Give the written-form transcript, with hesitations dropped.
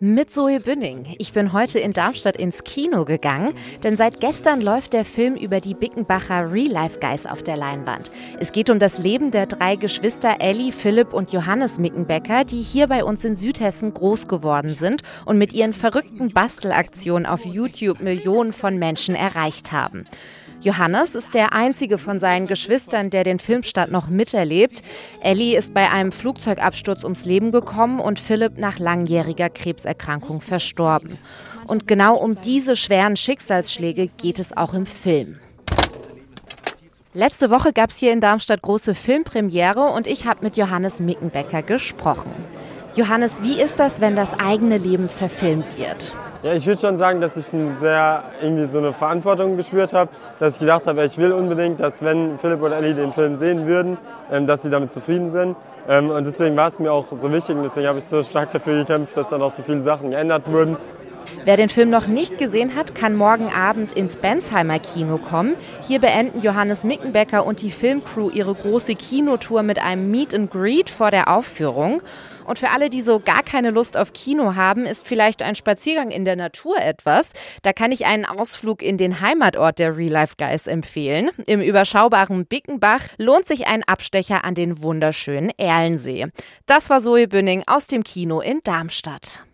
Mit Zoe Bünning. Ich bin heute in Darmstadt ins Kino gegangen, denn seit gestern läuft der Film über die Bickenbacher Real Life Guys auf der Leinwand. Es geht um das Leben der 3 Geschwister Elli, Philipp und Johannes Mickenbecker, die hier bei uns in Südhessen groß geworden sind und mit ihren verrückten Bastelaktionen auf YouTube Millionen von Menschen erreicht haben. Johannes ist der einzige von seinen Geschwistern, der den Filmstart noch miterlebt. Elli ist bei einem Flugzeugabsturz ums Leben gekommen und Philipp nach langjähriger Krebserkrankung verstorben. Und genau um diese schweren Schicksalsschläge geht es auch im Film. Letzte Woche gab es hier in Darmstadt große Filmpremiere und ich habe mit Johannes Mickenbecker gesprochen. Johannes, wie ist das, wenn das eigene Leben verfilmt wird? Ja, ich würde schon sagen, dass ich irgendwie so eine Verantwortung gespürt habe, dass ich gedacht habe, ich will unbedingt, dass wenn Philipp und Elli den Film sehen würden, dass sie damit zufrieden sind. Und deswegen war es mir auch so wichtig und deswegen habe ich so stark dafür gekämpft, dass dann auch so viele Sachen geändert wurden. Wer den Film noch nicht gesehen hat, kann morgen Abend ins Bensheimer Kino kommen. Hier beenden Johannes Mickenbecker und die Filmcrew ihre große Kinotour mit einem Meet and Greet vor der Aufführung. Und für alle, die so gar keine Lust auf Kino haben, ist vielleicht ein Spaziergang in der Natur etwas. Da kann ich einen Ausflug in den Heimatort der Real Life Guys empfehlen. Im überschaubaren Bickenbach lohnt sich ein Abstecher an den wunderschönen Erlensee. Das war Zoe Bünning aus dem Kino in Darmstadt.